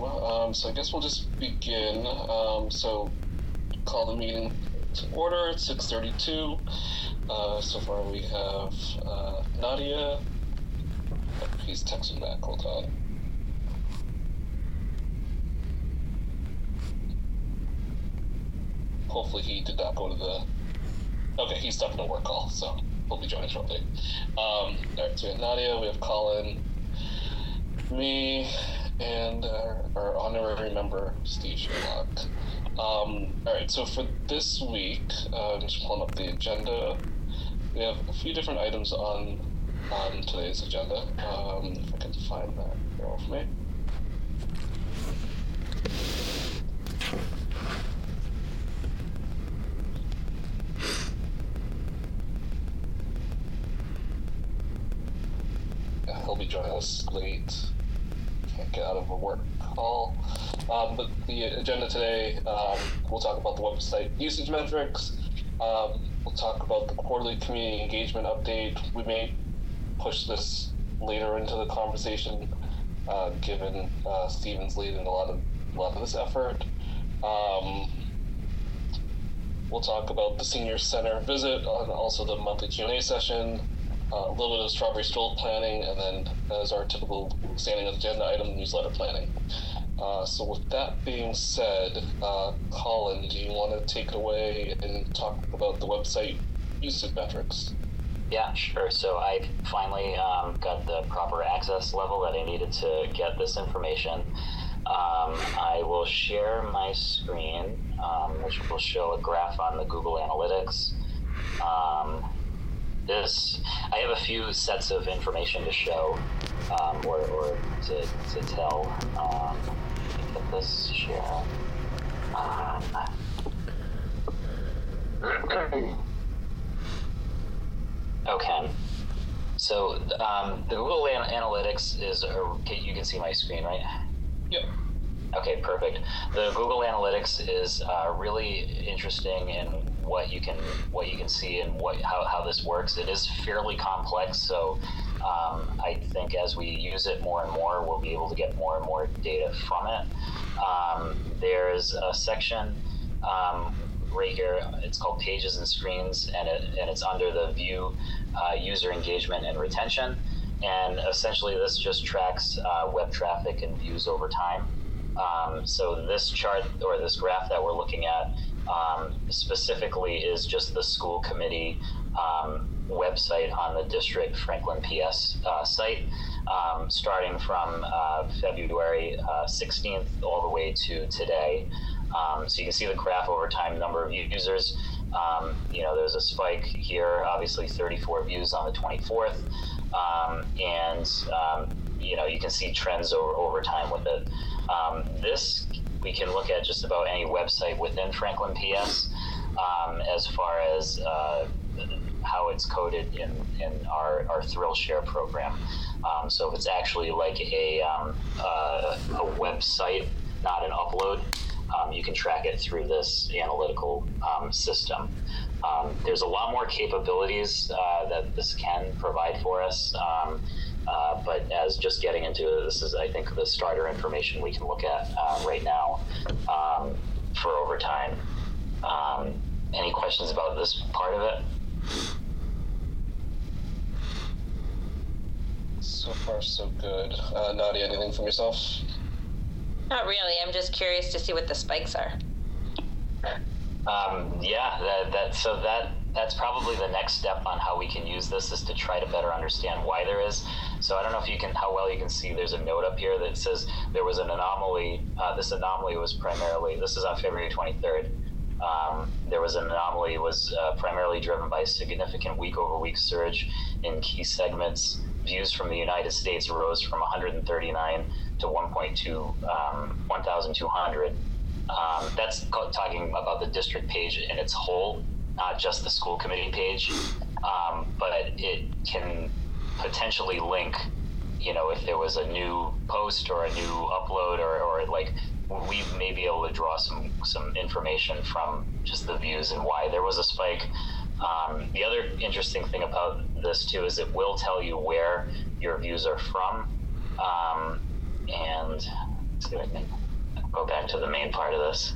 So I guess we'll just begin. So call the meeting to order at 6:32. So far we have Nadia. Oh, he's texting back. Hold on. Hopefully he did not go to the... Okay, he's stuck in a work call, so he'll be joining shortly. Alright, so we have Nadia, we have Colin, me, and our honorary member, Steve Sherlock. Alright, so for this week, I'm just pulling up the agenda. We have a few different items on today's agenda. If I can find that, bear with me. He'll be joining us late. Can't get out of a work call. But the agenda today, we'll talk about the website usage metrics. We'll talk about the quarterly community engagement update. We may push this later into the conversation, given Steven's leading a lot of this effort. We'll talk about the senior center visit and also the monthly Q&A session. A little bit of Strawberry Stroll planning, and then as our typical standing agenda item, newsletter planning. So with that being said, Colin, do you want to take it away and talk about the website usage metrics? Yeah, sure. So I finally got the proper access level that I needed to get this information. I will share my screen, which will show a graph on the Google Analytics. I have a few sets of information to show, or to tell. Get this share. Okay. So the Google Analytics is, you can see my screen, right? Yep. Okay, perfect. The Google Analytics is really interesting in what you can see and how this works. It is fairly complex, so I think as we use it more and more, we'll be able to get more and more data from it. There's a section right here. It's called Pages and Screens, and it's under the View User Engagement and Retention. And essentially, this just tracks web traffic and views over time. So this chart or this graph that we're looking at specifically is just the school committee website on the district Franklin PS site, starting from February 16th all the way to today. So you can see the graph over time, number of users. There's a spike here, obviously 34 views on the 24th. You can see trends over time with it. This we can look at just about any website within Franklin PS as far as how it's coded in our ThrillShare program. So if it's actually like a website, not an upload, you can track it through this analytical system. There's a lot more capabilities that this can provide for us. But as just getting into it, this is, I think, the starter information we can look at right now for over time. Any questions about this part of it? So far, so good. Nadia, anything from yourself? Not really. I'm just curious to see what the spikes are. That's probably the next step on how we can use this, is to try to better understand why there is. So I don't know how well you can see, there's a note up here that says there was an anomaly. This anomaly was this is on February 23rd. There was an anomaly, was primarily driven by a significant week-over-week surge in key segments. Views from the United States rose from 139 to 1,200. That's talking about the district page in its whole, not just the school committee page, but it can potentially link, if there was a new post or a new upload, or like, we may be able to draw some information from just the views and why there was a spike. The other interesting thing about this too is it will tell you where your views are from, and let's see if I can go back to the main part of this.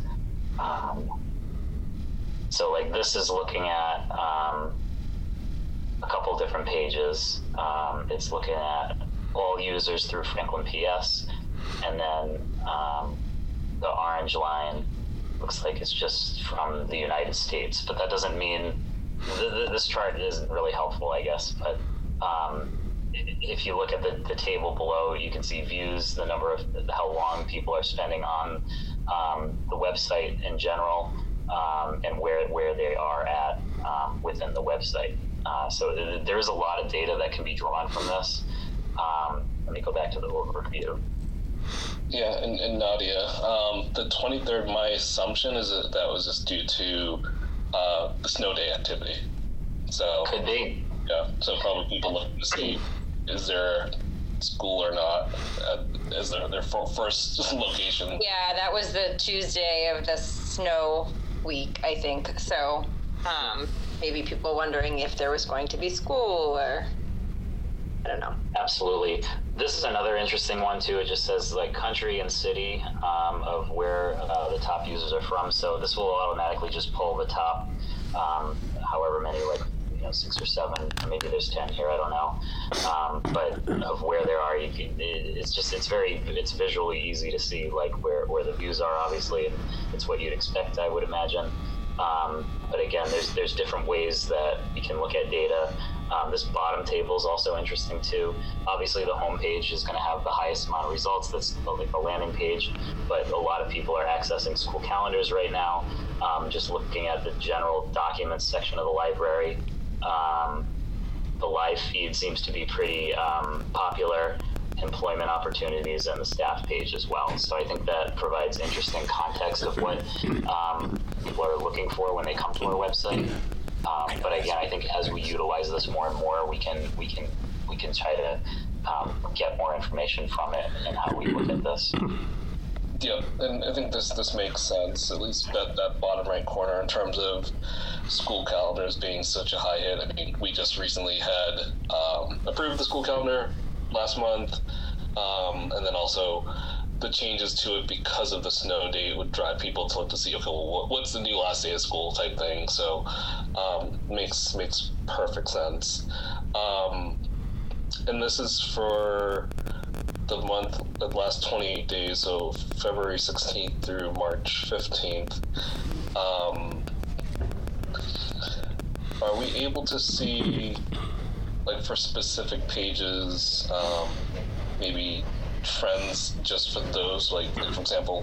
So like this is looking at a couple different pages. It's looking at all users through Franklin PS, and then the orange line looks like it's just from the United States, but that doesn't mean this chart isn't really helpful, I guess. But if you look at the table below, you can see views, the number of how long people are spending on the website in general, and where they are at within the website. So there is a lot of data that can be drawn from this. Let me go back to the overview. Yeah, and Nadia, the 23rd, my assumption is that was just due to the snow day activity. So Could be. Yeah, so probably people looking to see, is there school or not? Is their first location? Yeah, that was the Tuesday of the snow week, I think. So maybe people wondering if there was going to be school, or I don't know. Absolutely. This is another interesting one too. It just says like country and city of where the top users are from. So this will automatically just pull the top, however many, like 6 or 7, or maybe there's 10 here. I don't know. But of where there are, it's visually easy to see like where the views are. Obviously, and it's what you'd expect, I would imagine. But again, there's different ways that you can look at data. This bottom table is also interesting too. Obviously, the home page is going to have the highest amount of results. That's like the landing page, but a lot of people are accessing school calendars right now. Just looking at the general documents section of the library, the live feed seems to be pretty popular. Employment opportunities, and the staff page as well. So I think that provides interesting context of what people are looking for when they come to our website. But again, I think as we utilize this more and more, we can try to get more information from it and how we look at this. Yeah, and I think this makes sense, at least that bottom right corner in terms of school calendars being such a high hit. I mean, we just recently had approved the school calendar last month, and then also the changes to it because of the snow date would drive people to look to see, okay, well, what's the new last day of school type thing. So makes perfect sense. And this is for the last 28 days, so February 16th through March 15th. Are we able to see, like for specific pages, maybe trends just for those, like for example,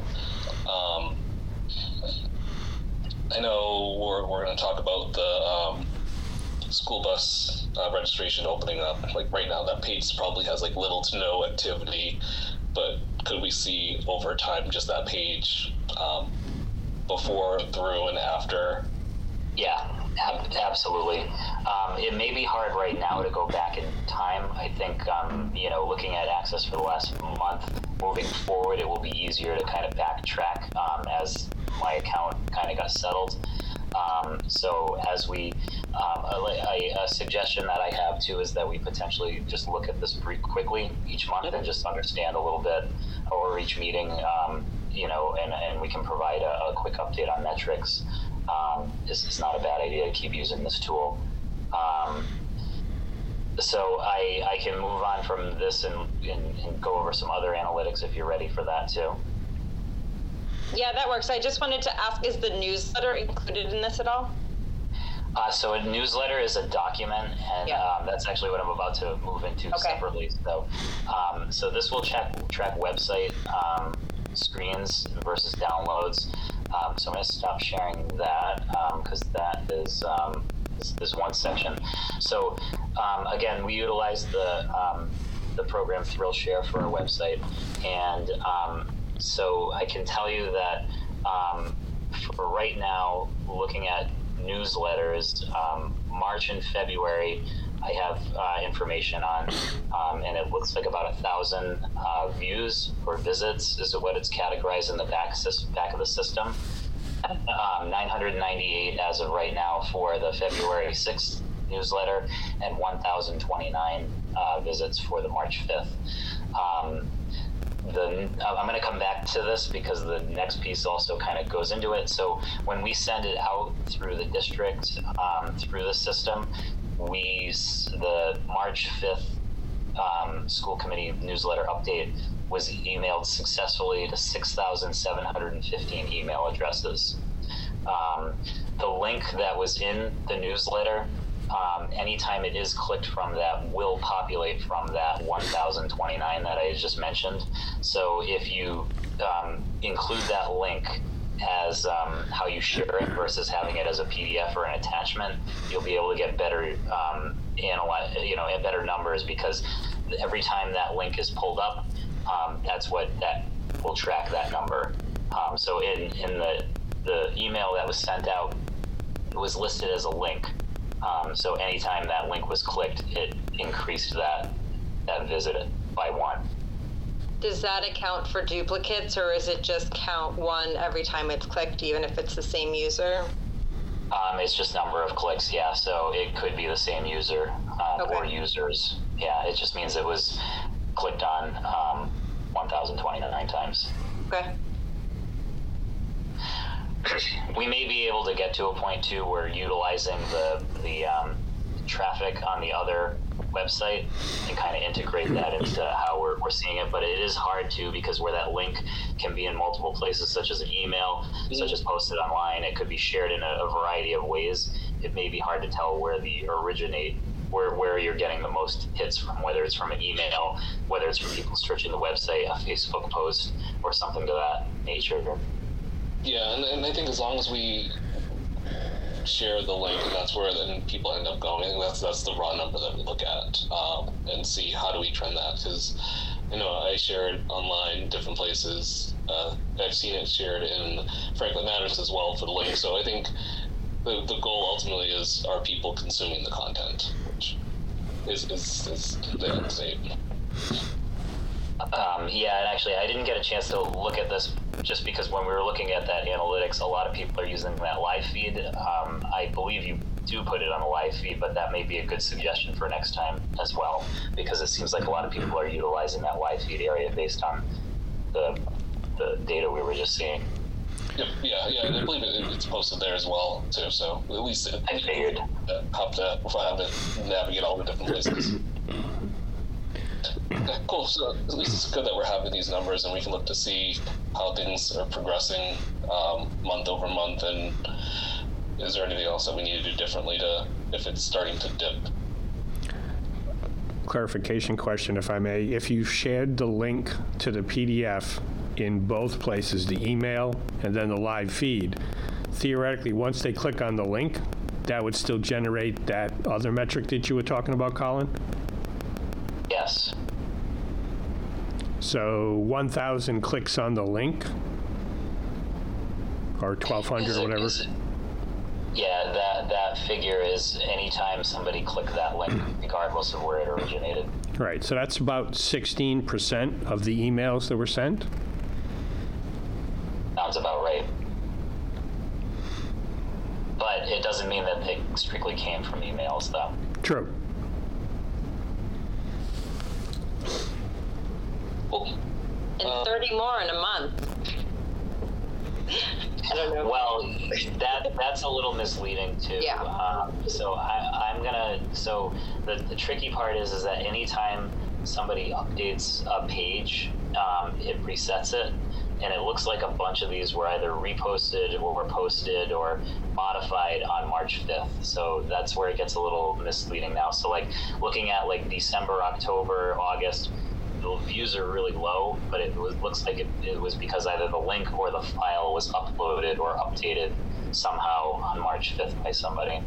I know we're going to talk about the school bus registration opening up. Like right now, that page probably has like little to no activity, but could we see over time just that page before, through, and after? Yeah. Absolutely. It may be hard right now to go back in time. I think, looking at access for the last month, moving forward, it will be easier to kind of backtrack as my account kind of got settled. So as we, a suggestion that I have too is that we potentially just look at this pretty quickly each month and just understand a little bit, or each meeting, and we can provide a quick update on metrics. It's not a bad idea to keep using this tool. So I can move on from this and go over some other analytics if you're ready for that too. Yeah, that works. I just wanted to ask, is the newsletter included in this at all? So a newsletter is a document, and that's actually what I'm about to move into separately. So this will track website screens versus downloads. So I'm going to stop sharing that because that is one section. So again, we utilize the program ThrillShare for our website, and so I can tell you that for right now, looking at newsletters, March and February, I have information on, and it looks like about 1,000 views or visits is what it's categorized in the back of the system. 998 as of right now for the February 6th newsletter, and 1,029 visits for the March 5th. I'm going to come back to this because the next piece also kind of goes into it. So when we send it out through the district, through the system, the March 5th school committee newsletter update was emailed successfully to 6,715 email addresses. The link that was in the newsletter, anytime it is clicked from that, will populate from that 1,029 that I just mentioned. So if you include that link as how you share it versus having it as a PDF or an attachment, you'll be able to get better better numbers, because every time that link is pulled up, that will track that number. So in the email that was sent out, it was listed as a link. So anytime that link was clicked, it increased that visit by 1. Does that account for duplicates, or is it just count 1 every time it's clicked, even if it's the same user? It's just number of clicks, yeah. So it could be the same user or users. Yeah, it just means it was clicked on 1,029 times. Okay. We may be able to get to a point too where utilizing the traffic on the other website and kind of integrate that into how we're seeing it, but it is hard to, because where that link can be in multiple places, such as an email, such as posted online, it could be shared in a variety of ways. It may be hard to tell where where you're getting the most hits from, whether it's from an email, whether it's from people searching the website, a Facebook post, or something to that nature. Yeah, and I think as long as we share the link, and that's where then people end up going, that's the raw number that we look at, and see how do we trend that, because I share it online, different places. I've seen it shared in Franklin Matters as well for the link. So I think the goal ultimately is, are people consuming the content, which is the end state. Yeah, and actually I didn't get a chance to look at this just because when we were looking at that analytics, a lot of people are using that live feed. I believe you do put it on a live feed, but that may be a good suggestion for next time as well, because it seems like a lot of people are utilizing that live feed area based on the data we were just seeing. Yep, yeah, and I believe it's posted there as well too. So at least I figured have to navigate all the different places. Cool. So at least it's good that we're having these numbers, and we can look to see how things are progressing month over month. And is there anything else that we need to do differently if it's starting to dip? Clarification question, if I may. If you shared the link to the PDF in both places, the email and then the live feed, theoretically, once they click on the link, that would still generate that other metric that you were talking about, Colin? yes. So 1,000 clicks on the link, or 1,200 or whatever. Yeah, that figure is anytime somebody clicked that link, regardless of where it originated. Right, so that's about 16% of the emails that were sent? Sounds about right. But it doesn't mean that they strictly came from emails, though. True. And 30 more in a month. I don't know. Well, that's a little misleading too. Yeah. So the tricky part is that anytime somebody updates a page, it resets it, and it looks like a bunch of these were either reposted or were posted or modified on March 5th. So that's where it gets a little misleading now. So like looking at like December, October, August, the views are really low, but looks like it was because either the link or the file was uploaded or updated somehow on March 5th by somebody.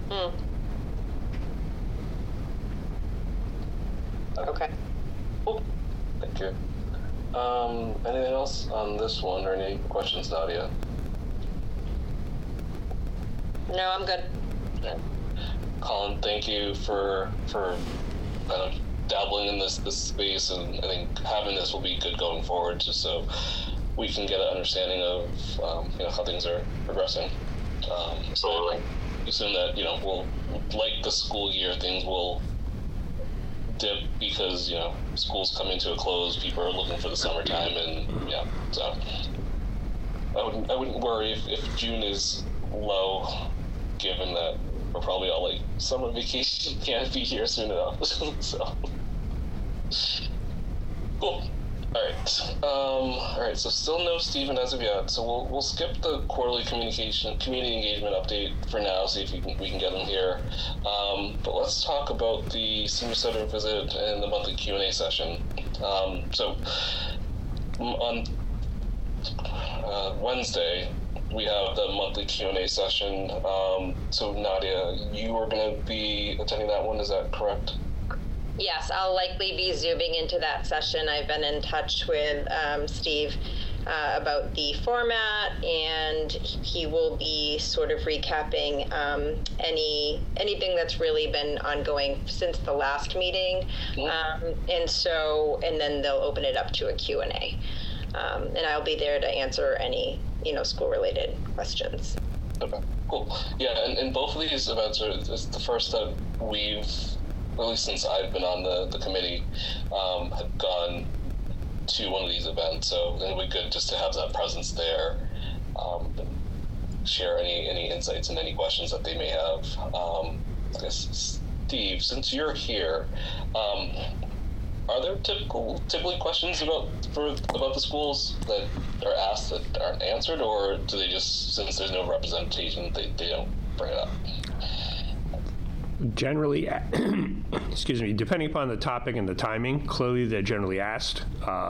Okay. Cool. Thank you. Anything else on this one, or any questions, Nadia? No, I'm good. Okay. Colin, thank you for kind of dabbling in this space, and I think having this will be good going forward, just so we can get an understanding of how things are progressing. Absolutely. Assume that we'll, like the school year, things will dip because, school's coming to a close, people are looking for the summertime, and yeah, so I wouldn't worry if June is low, given that we're probably all like summer vacation can't be here soon enough. So cool. All right. So still no Stephen as of yet. So we'll skip the quarterly community engagement update for now. See if we can get him here. But let's talk about the senior center visit and the monthly Q&A session. So on Wednesday we have the monthly Q&A session. So Nadia, you are going to be attending that one. Is that correct? Yes, I'll likely be zooming into that session. I've been in touch with Steve about the format, and he will be sort of recapping anything that's really been ongoing since the last meeting. And then they'll open it up to a Q&A. And I'll be there to answer any, school-related questions. Okay, cool. Yeah, and both of these events is the first that we've, at least since I've been on the committee, have gone to one of these events, so it'll be good just to have that presence there, share any insights and any questions that they may have. I guess, Steve, since you're here, are there typically questions about the schools that are asked that aren't answered, or do they just, since there's no representation, they don't bring it up? Generally, excuse me, depending upon the topic and the timing, clearly they're generally asked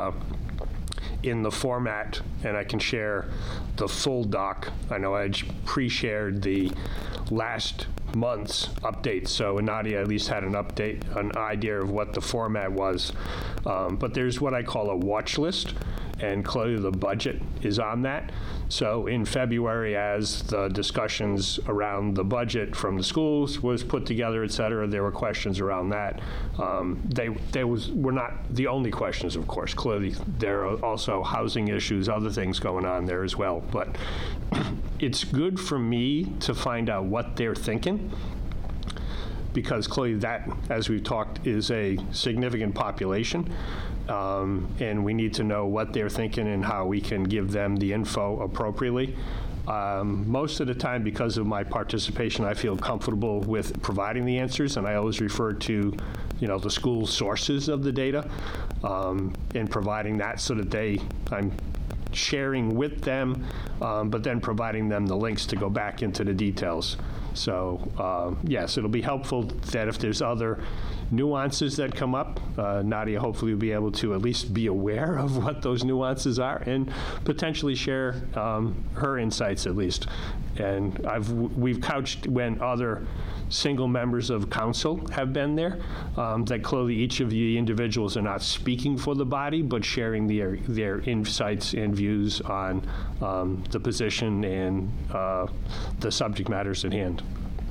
in the format, and I can share the full doc. I know I pre-shared the last month's updates, so Nadia at least had an idea of what the format was. But there's what I call a watch list, and clearly the budget is on that. So in February, as the discussions around the budget from the schools was put together, et cetera, there were questions around that. They were not the only questions, of course. Clearly, there are also housing issues, other things going on there as well. But it's good for me to find out what they're thinking, because clearly that, as we've talked, is a significant population. And we need to know what they're thinking and how we can give them the info appropriately. Most of the time, because of my participation, I feel comfortable with providing the answers, and I always refer to, the school sources of the data, and providing that so that I'm sharing with them, but then providing them the links to go back into the details. So, yes, it'll be helpful that if there's other nuances that come up, Nadia hopefully will be able to at least be aware of what those nuances are and potentially share her insights at least. And we've couched when other single members of council have been there, that clearly each of the individuals are not speaking for the body, but sharing their insights and views on the position and the subject matters at hand.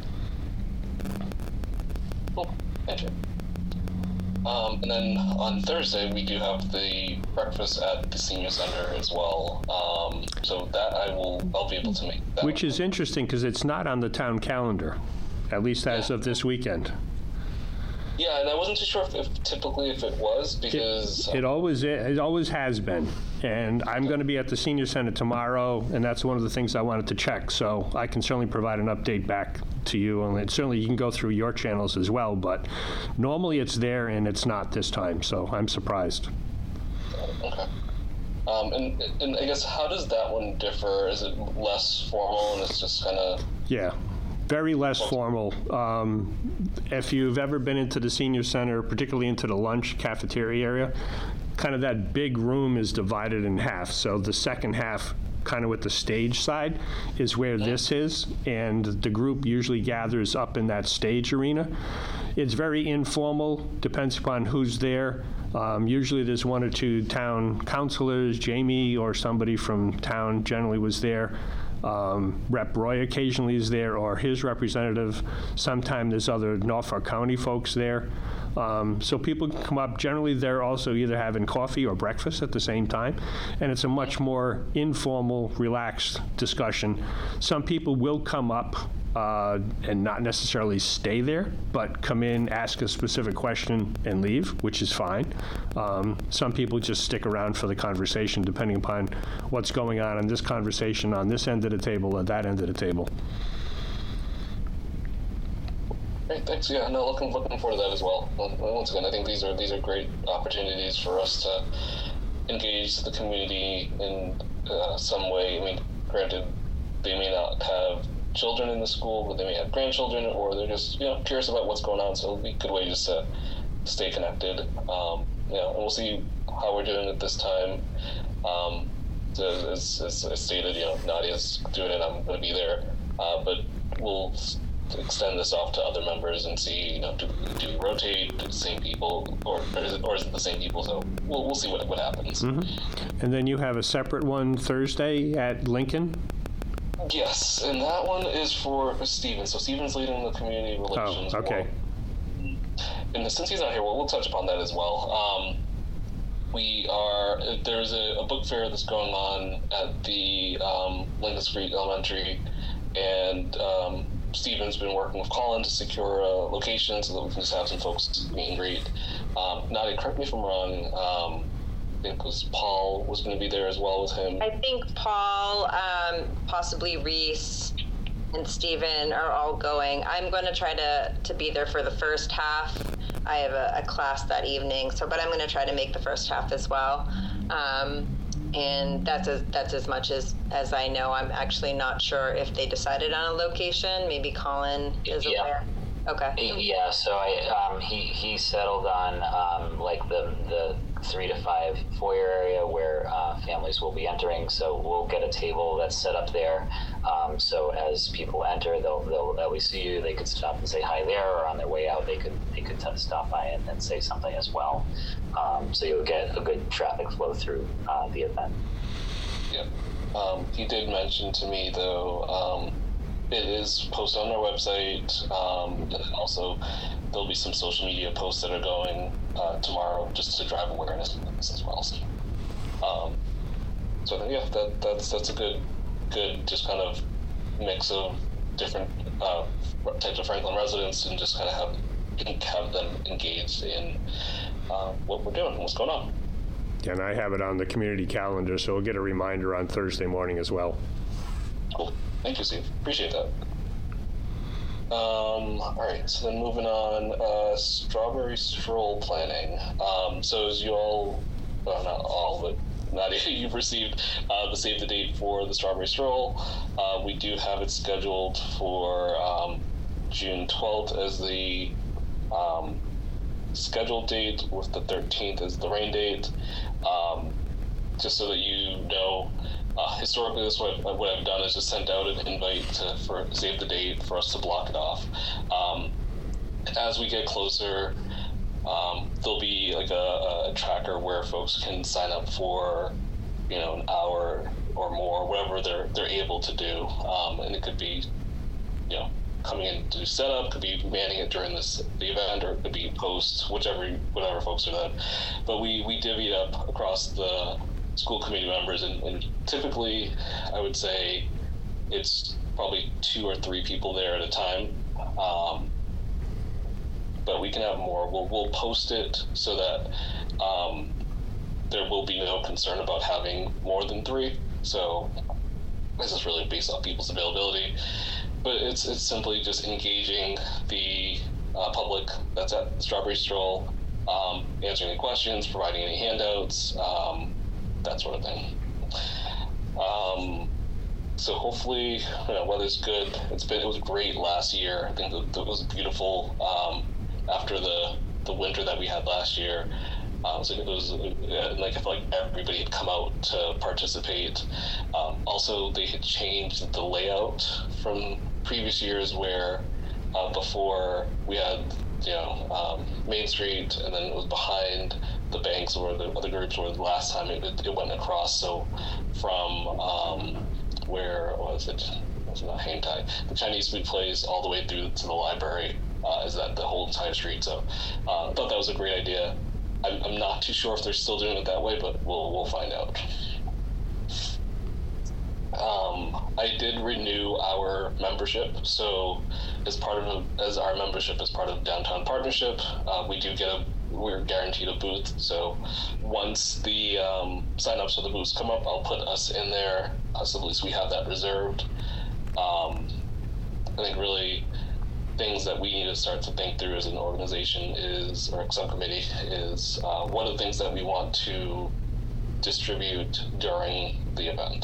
Cool. Thank you. And then on Thursday, we do have the breakfast at the senior center as well. So that I'll be able to make that. Which is interesting because it's not on the town calendar, at least as of this weekend. Yeah, and I wasn't too sure if typically it was, because it always has been. And I'm going to be at the senior center tomorrow, and that's one of the things I wanted to check. So I can certainly provide an update back to you, and certainly you can go through your channels as well. But normally it's there, and it's not this time. So I'm surprised. Okay. And I guess, how does that one differ? Is it less formal, and it's just kind of... Yeah. Very less formal. If you've ever been into the senior center, particularly into the lunch cafeteria area, kind of that big room is divided in half. So the second half, kind of with the stage side, is where this is, and the group usually gathers up in that stage arena. It's very informal, depends upon who's there. Usually there's one or two town councilors, Jamie or somebody from town generally was there. Rep Roy occasionally is there, or his representative. Sometimes there's other Norfolk County folks there. So people can come up. Generally, they're also either having coffee or breakfast at the same time, and it's a much more informal, relaxed discussion. Some people will come up and not necessarily stay there, but come in, ask a specific question, and leave, which is fine. Some people just stick around for the conversation, depending upon what's going on in this conversation on this end of the table or that end of the table. Great, thanks. Yeah, no, looking forward to that as well. Once again, I think these are great opportunities for us to engage the community in some way. I mean, granted, they may not have children in the school, but they may have grandchildren, or they're just curious about what's going on. So it'll be a good way just to stay connected. And we'll see how we're doing at this time. As stated, Nadia's doing it. I'm going to be there, but we'll extend this off to other members and see, do we rotate the same people, or is it the same people? So we'll see what happens. Mm-hmm. And then you have a separate one Thursday at Lincoln? Yes, and that one is for Steven. So Steven's leading the community relations. Oh, okay. And since he's not here, we'll touch upon that as well. There's a book fair that's going on at the Lincoln Street Elementary, and Steven's been working with Colin to secure a location so that we can just have some folks meet and greet. Nadia, correct me if I'm wrong, I think it was Paul was going to be there as well with him. I think Paul, possibly Reese, and Steven are all going. I'm going to try to be there for the first half. I have a class that evening, but I'm going to try to make the first half as well. And that's as much as I know. I'm actually not sure if they decided on a location. Maybe Colin is aware. Okay. Yeah. So he settled on like the 3 to 5 foyer area where families will be entering. So we'll get a table that's set up there. So as people enter, they'll at least see you. They could stop and say hi there, or on their way out, they could stop by and say something as well. So you'll get a good traffic flow through the event. Yeah. He did mention to me though. It is posted on our website, and then also there'll be some social media posts that are going tomorrow just to drive awareness of this as well. So yeah, that's a good just kind of mix of different types of Franklin residents, and just kind of have them engaged in what we're doing and what's going on. Yeah, and I have it on the community calendar, so we'll get a reminder on Thursday morning as well. Cool. Thank you, Steve. Appreciate that. All right, so then moving on, strawberry stroll planning. So as you all, well, not all, but Nadia, you've received the save the date for the strawberry stroll. We do have it scheduled for June 12th as the scheduled date, with the 13th as the rain date. Just so that you know, historically, this what I've done is just sent out an invite for save the date for us to block it off. As we get closer, there'll be like a tracker where folks can sign up for, an hour or more, whatever they're able to do, and it could be, coming in to do setup, could be manning it during the event, or it could be post, whatever folks are done. But we divvy it up across the school committee members, and typically I would say it's probably 2 or 3 people there at a time, but we can have more. We'll post it so that there will be no concern about having more than 3. So this is really based on people's availability, but it's simply just engaging the public that's at Strawberry Stroll, answering any questions, providing any handouts, that sort of thing. So hopefully, weather's good. It was great last year. I think it was beautiful after the winter that we had last year. So it was like I feel like everybody had come out to participate. Also, they had changed the layout from previous years, where before we had Main Street, and then it was behind the banks where the other groups were the last time it went across. So from where was it? It was not Hang Tai. The Chinese food place all the way through to the library is that the whole entire street. So I thought that was a great idea. I'm not too sure if they're still doing it that way, but we'll find out. I did renew our membership. So as our membership is part of Downtown Partnership, we're guaranteed a booth. So once the signups for the booths come up, I'll put us in there, so at least we have that reserved. I think really things that we need to start to think through as an organization or a subcommittee is what are the things that we want to distribute during the event.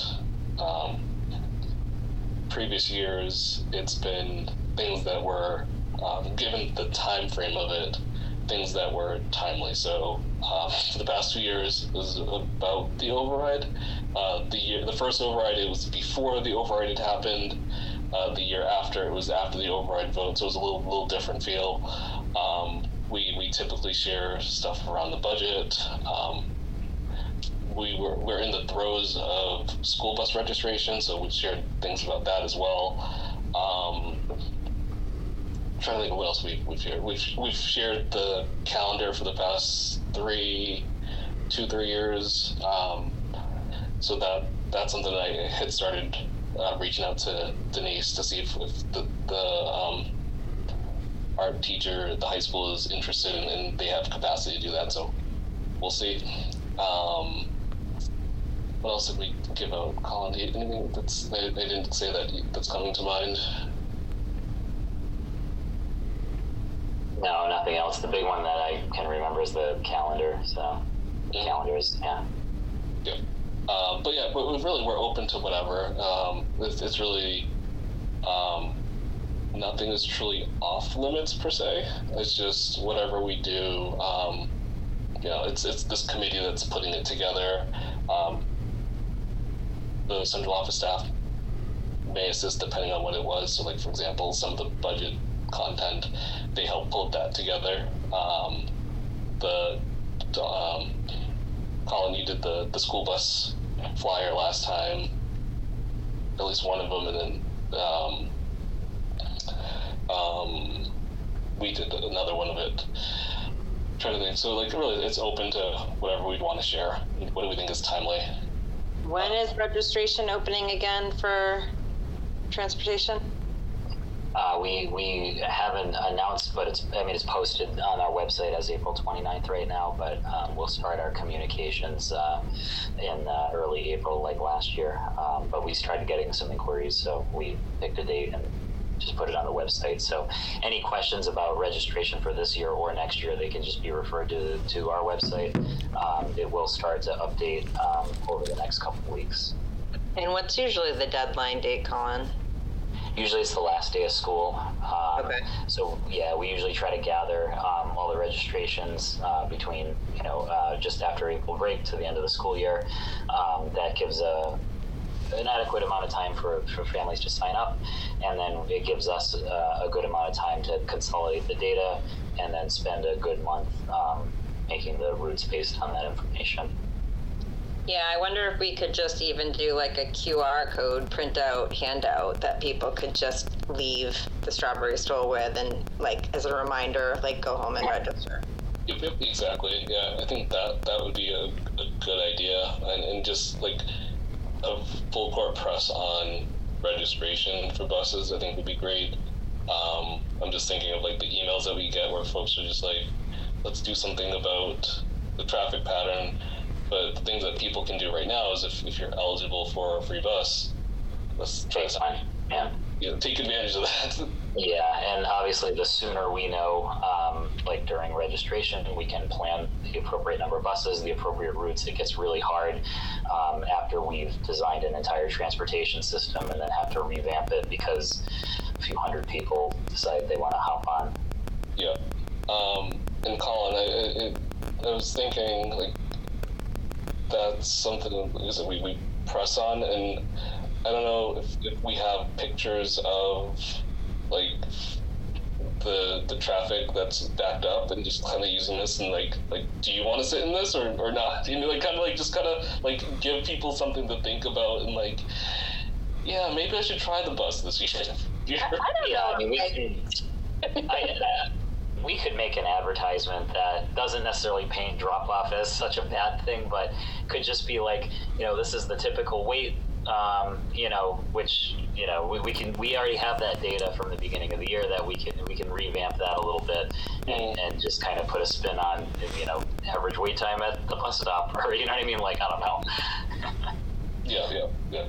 Previous years, it's been things that were, given the time frame of it, things that were timely. So for the past 2 years, it was about the override. The first override, it was before the override had happened. The year after, it was after the override vote, so it was a little different feel. We typically share stuff around the budget. We're in the throes of school bus registration, so we've shared things about that as well. Trying to think of what else we've shared. We've shared the calendar for the past 2-3 years. So that's something that I had started reaching out to Denise to see if the art teacher at the high school is interested and they have capacity to do that. So we'll see. What else did we give out, Colin? Anything they didn't say that's coming to mind? No, nothing else. The big one that I can remember is the calendar. So calendars, yeah. Yeah. But yeah, we're open to whatever. It's really nothing is truly off limits per se. It's just whatever we do. It's this committee that's putting it together. The central office staff may assist depending on what it was. So, like for example, some of the budget content, they help pull that together. Colin, you did the school bus flyer last time, at least one of them, and then we did another one of it. I'm trying to think. So, like, really, it's open to whatever we'd want to share. What do we think is timely? When is registration opening again for transportation? We haven't announced, but it's posted on our website as April 29th right now, but we'll start our communications in early April like last year. But we started getting some inquiries, so we picked a date and just put it on the website. So any questions about registration for this year or next year, they can just be referred to our website. It will start to update over the next couple of weeks. And what's usually the deadline date, Colin? Usually it's the last day of school. Okay. So yeah, we usually try to gather all the registrations between just after April break to the end of the school year. That gives an adequate amount of time for families to sign up, and then it gives us a good amount of time to consolidate the data and then spend a good month making the routes based on that information. Yeah, I wonder if we could just even do like a QR code printout handout that people could just leave the Strawberry Stroll with, and like as a reminder, like go home and register. Yep, exactly. Yeah, I think that would be a good idea, and just like a full court press on registration for buses, I think would be great. I'm just thinking of like the emails that we get where folks are just like, let's do something about the traffic pattern. But the things that people can do right now is if you're eligible for a free bus, let's try to take advantage of that. Yeah, and obviously the sooner we know, like during registration, we can plan the appropriate number of buses, the appropriate routes. It gets really hard after we've designed an entire transportation system and then have to revamp it because a few hundred people decide they want to hop on. Yeah. And Colin, I was thinking, like, that's something that we press on, and I don't know if we have pictures of like the traffic that's backed up and just kind of using this and like do you want to sit in this or not? Like kind of give people something to think about and like, yeah, maybe I should try the bus this year. I don't know. I mean, we could make an advertisement that doesn't necessarily paint drop-off as such a bad thing, but could just be like, this is the typical wait which we already have that data from the beginning of the year that we can revamp that a little bit and just kind of put a spin on average wait time at the bus stop, or you know what I mean, like, I don't know. Yeah.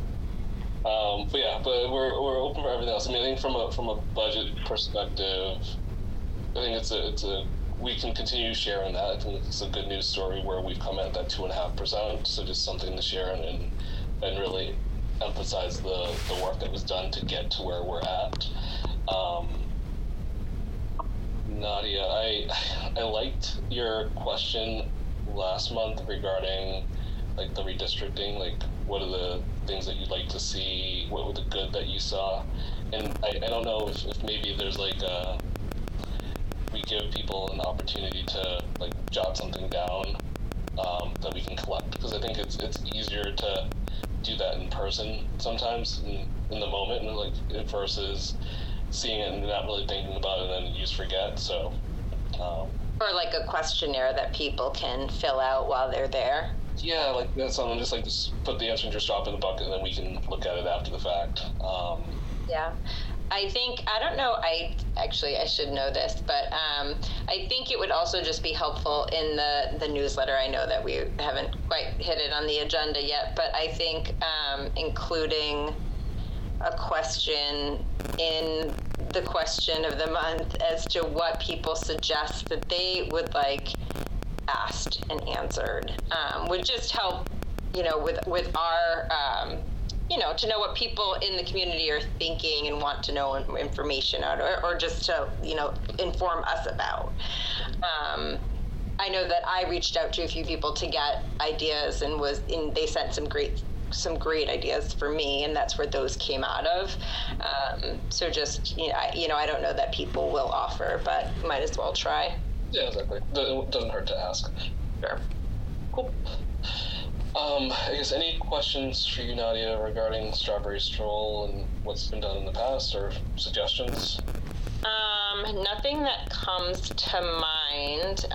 But we're open for everything else. I mean, I think from a budget perspective, I think it's a we can continue sharing that. I think it's a good news story where we've come at that 2.5%. So just something to share and really emphasize the work that was done to get to where we're at. Nadia, I liked your question last month regarding like the redistricting, like what are the things that you'd like to see, what were the good that you saw, and I don't know if maybe there's like we give people an opportunity to like jot something down that we can collect, because I think it's easier to do that in person sometimes in the moment, and like versus seeing it and not really thinking about it and then you just forget. So or like a questionnaire that people can fill out while they're there. Yeah, like that's something, just put the answer and just drop in the bucket, and then we can look at it after the fact. Yeah. I don't know, I should know this, but I think it would also just be helpful in the newsletter. I know that we haven't quite hit it on the agenda yet, but I think including a question in the question of the month as to what people suggest that they would like asked and answered would just help, with our, to know what people in the community are thinking and want to know information out, or just to, inform us about. I know that I reached out to a few people to get ideas, and they sent some great ideas for me, and that's where those came out of. So just, I don't know that people will offer, but might as well try. Yeah, exactly. It doesn't hurt to ask. Sure. Cool. I guess any questions for you, Nadia, regarding Strawberry Stroll and what's been done in the past, or suggestions? Nothing that comes to mind.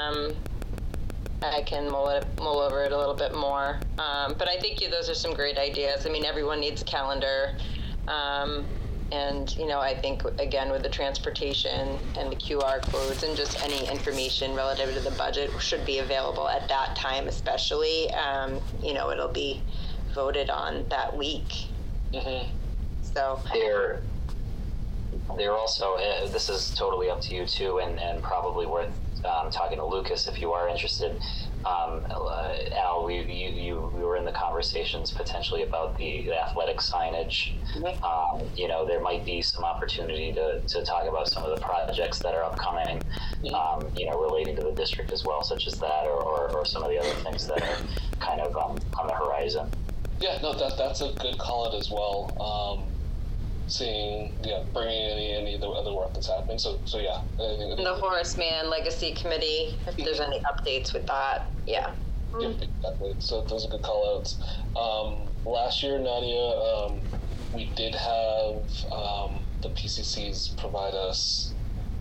I can mull over it a little bit more. But I think those are some great ideas. I mean, everyone needs a calendar. And, I think, again, with the transportation and the QR codes and just any information relative to the budget should be available at that time, especially. It'll be voted on that week. Mm-hmm. So they're also, this is totally up to you too, and probably worth talking to Lucas if you are interested. Al, we were in the conversations potentially about the athletic signage. Mm-hmm. There might be some opportunity to talk about some of the projects that are upcoming, relating to the district as well, such as that, or some of the other things that are kind of on the horizon. Yeah, no, that's a good call out as well. Bringing any of the other work that's happening. So yeah. I think the Horace Mann Legacy Committee, if there's any updates with that, yeah. Yeah, exactly. So those are good call outs. Last year, Nadia, we did have the PCCs provide us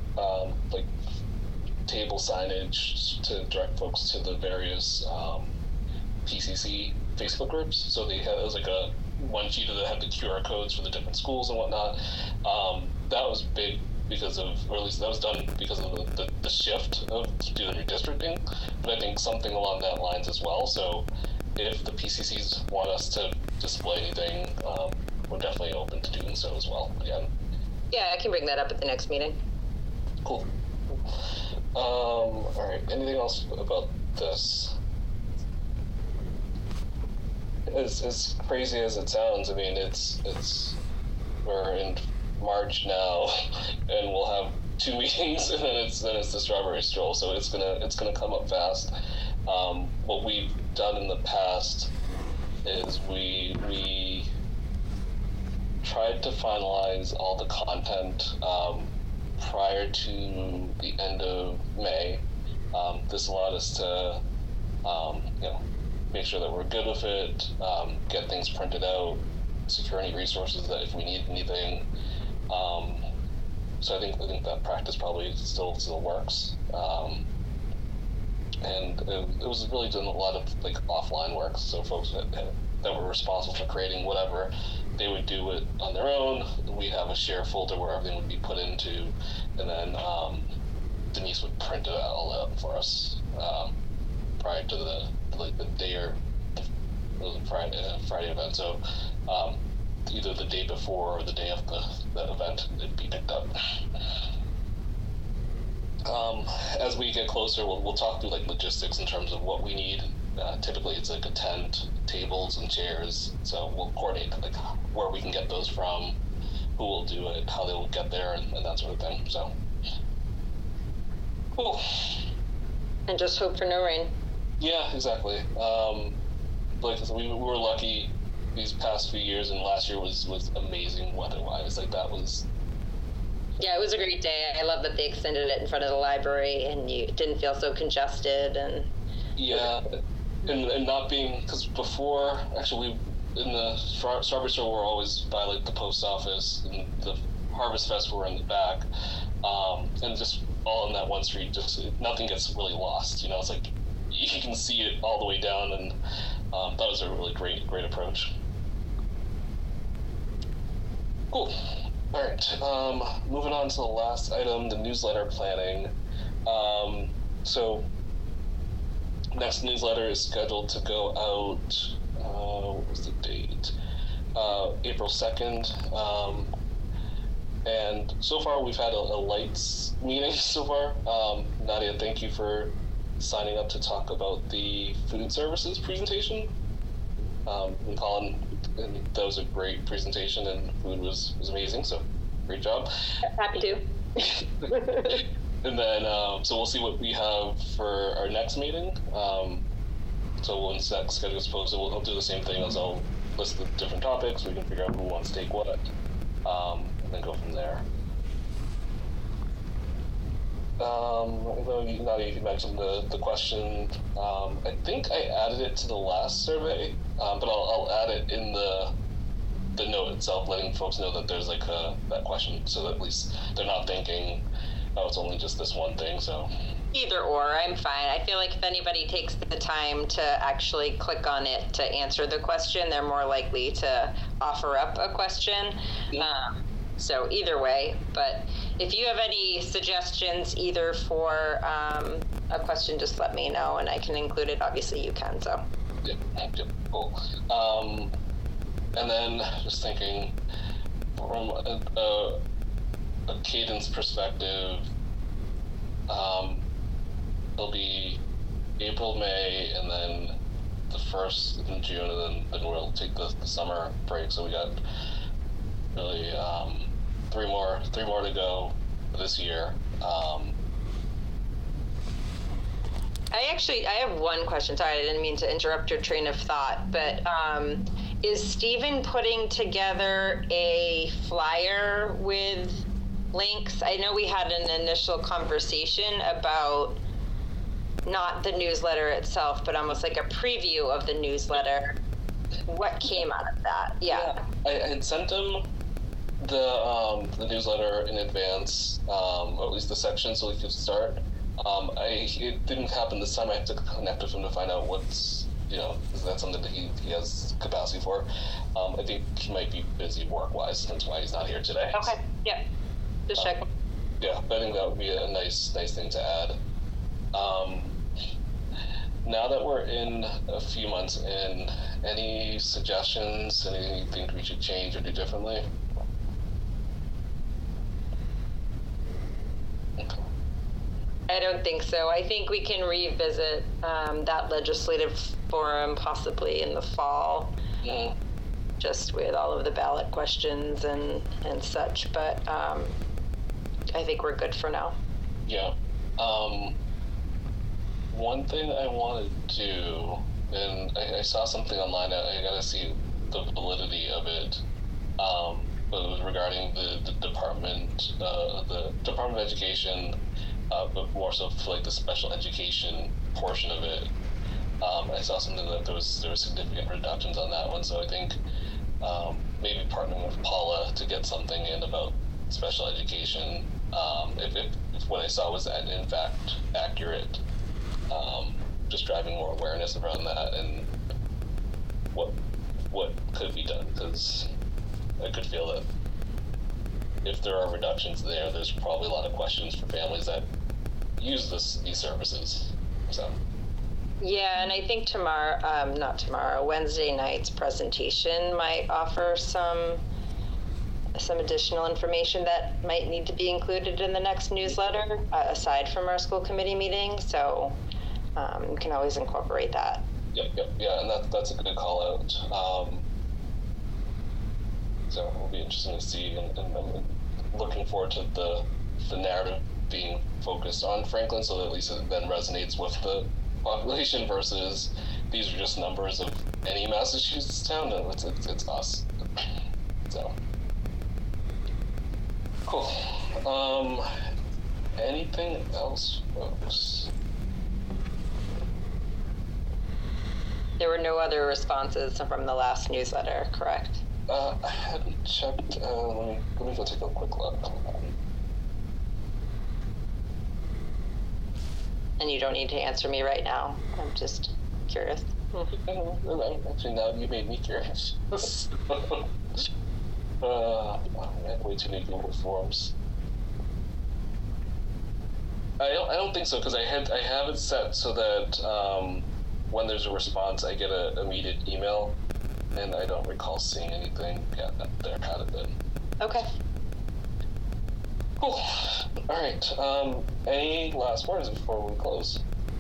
table signage to direct folks to the various PCC Facebook groups. So it was like a one sheet that had the QR codes for the different schools and whatnot. That was big because of, or at least that was done because of the shift of doing redistricting. But I think something along that lines as well. So if the PCCs want us to display anything, we're definitely open to doing so as well. Again. Yeah, I can bring that up at the next meeting. Cool. All right. Anything else about this? As crazy as it sounds, I mean, we're in March now, and we'll have 2 meetings, and then it's the Strawberry Stroll, so it's gonna come up fast. What we've done in the past is we tried to finalize all the content prior to the end of May. This allowed us to make sure that we're good with it, get things printed out, secure any resources that if we need anything. So I think that practice probably still works. And it was really doing a lot of offline work, so folks had that were responsible for creating whatever, they would do it on their own. We have a share folder where everything would be put into, and then Denise would print it all out for us prior to the day or the Friday event. So either the day before or the day of the event, it'd be picked up. As we get closer, we'll talk through like logistics in terms of what we need. Typically, it's like a tent, tables, and chairs. So we'll coordinate like where we can get those from, who will do it, how they will get there, and that sort of thing. So, cool. And just hope for no rain. Yeah, exactly. Like I said, we were lucky these past few years, and last year was amazing weather-wise. Like that was. Yeah, it was a great day. I love that they extended it in front of the library, and you didn't feel so congested. And yeah, and not being, because before, actually, in the Strawberry Store, we're always by like the post office, and the Harvest Fest were in the back, and just all in that one street, just nothing gets really lost. You know, it's like you can see it all the way down, and that was a really great approach. Cool. All right, moving on to the last item, the newsletter planning. So next newsletter is scheduled to go out, what was the date? April 2nd. And so far we've had a lights meeting so far. Nadia, thank you for signing up to talk about the food services presentation. And Colin, and that was a great presentation, and food was amazing, so great job. Happy to. And then, so we'll see what we have for our next meeting. So once that schedule is posted, we'll do the same thing as I'll list the different topics. We can figure out who wants to take what, and then go from there. Nadia, you mentioned the question. I think I added it to the last survey, but I'll add it in the note itself, letting folks know that there's like that question, so that at least they're not thinking, oh, it's only just this one thing. So Either or, I'm fine. I feel like if anybody takes the time to actually click on it to answer the question, they're more likely to offer up a question. Yeah. So either way, but if you have any suggestions either for a question, just let me know and I can include it. Obviously you can, so. Yep, cool. And then just thinking from a cadence perspective, it'll be April, May, and then the 1st in June, and then we'll take the summer break. So we got really three more to go this year. I have one question. Sorry, I didn't mean to interrupt your train of thought, but is Stephen putting together a flyer with links? I know we had an initial conversation about not the newsletter itself, but almost like a preview of the newsletter. What came out of that? Yeah. I had sent him the newsletter in advance, or at least the section, so we could start. It didn't happen this time. I had to connect with him to find out what's, is that something that he has capacity for? I think he might be busy work-wise, that's why he's not here today. Okay, yeah, just checking. Yeah, but I think that would be a nice thing to add. Now that we're in a few months in, any suggestions, anything you think we should change or do differently? I don't think so. I think we can revisit that legislative forum possibly in the fall, just with all of the ballot questions and such. But I think we're good for now. Yeah. One thing I want to do, and I saw something online, I gotta see the validity of it, but it was regarding the Department of Education, but more so for like the special education portion of it. I saw something that there was significant reductions on that one, so I think maybe partnering with Paula to get something in about special education, if what I saw was in fact accurate. Just driving more awareness around that and what what could be done, because I could feel that if there are reductions there, there's probably a lot of questions for families that use these services. So. Yeah, and I think Wednesday night's presentation might offer some additional information that might need to be included in the next newsletter, aside from our school committee meeting. So you can always incorporate that. Yep, yeah, and that's a good call out. So it'll be interesting to see, and I'm looking forward to the narrative being focused on Franklin, so that at least it then resonates with the population versus these are just numbers of any Massachusetts town. No, it's us. So cool. Anything else, folks? There were no other responses from the last newsletter, correct? I hadn't checked. Let me go take a quick look. And you don't need to answer me right now. I'm just curious. Actually, now you made me curious. I had way too many Google Forms. I don't think so, because I have it set so that when there's a response, I get an immediate email, and I don't recall seeing anything. Yeah, there had it been. Okay. Cool. All right. Any last words before we close?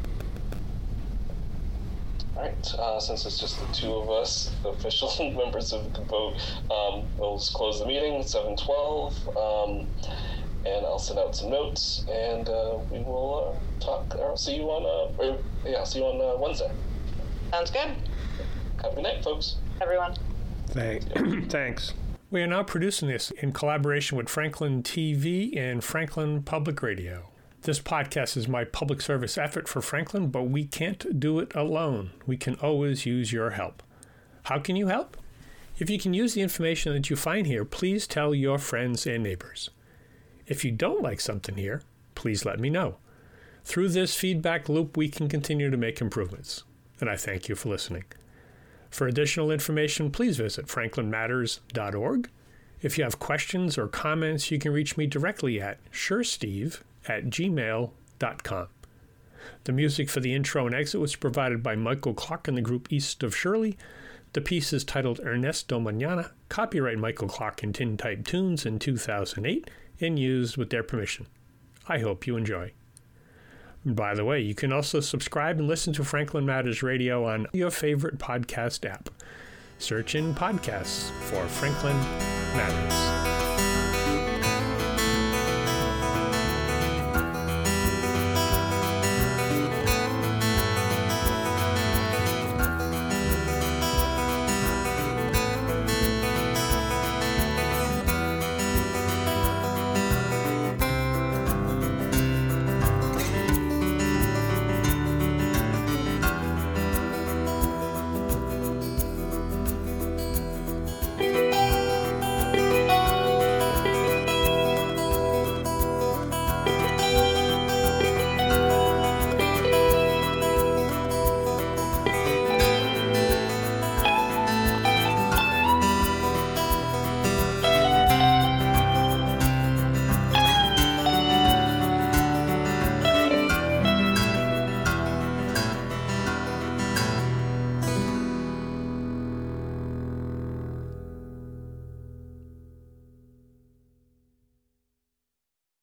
All right. Since it's just the two of us, the official members of the vote, we'll just close the meeting at 7:12, and I'll send out some notes, and we will talk. Or see you on Wednesday. Sounds good. Have a good night, folks. Everyone. Thanks. We are now producing this in collaboration with Franklin TV and Franklin Public Radio. This podcast is my public service effort for Franklin, but we can't do it alone. We can always use your help. How can you help? If you can use the information that you find here, please tell your friends and neighbors. If you don't like something here, please let me know. Through this feedback loop, we can continue to make improvements. And I thank you for listening. For additional information, please visit franklinmatters.org. If you have questions or comments, you can reach me directly at suresteve@gmail.com. The music for the intro and exit was provided by Michael Clark and the group East of Shirley. The piece is titled Ernesto Mañana, copyright Michael Clark and Tintype Tunes in 2008, and used with their permission. I hope you enjoy. By the way, you can also subscribe and listen to Franklin Matters Radio on your favorite podcast app. Search in podcasts for Franklin Matters.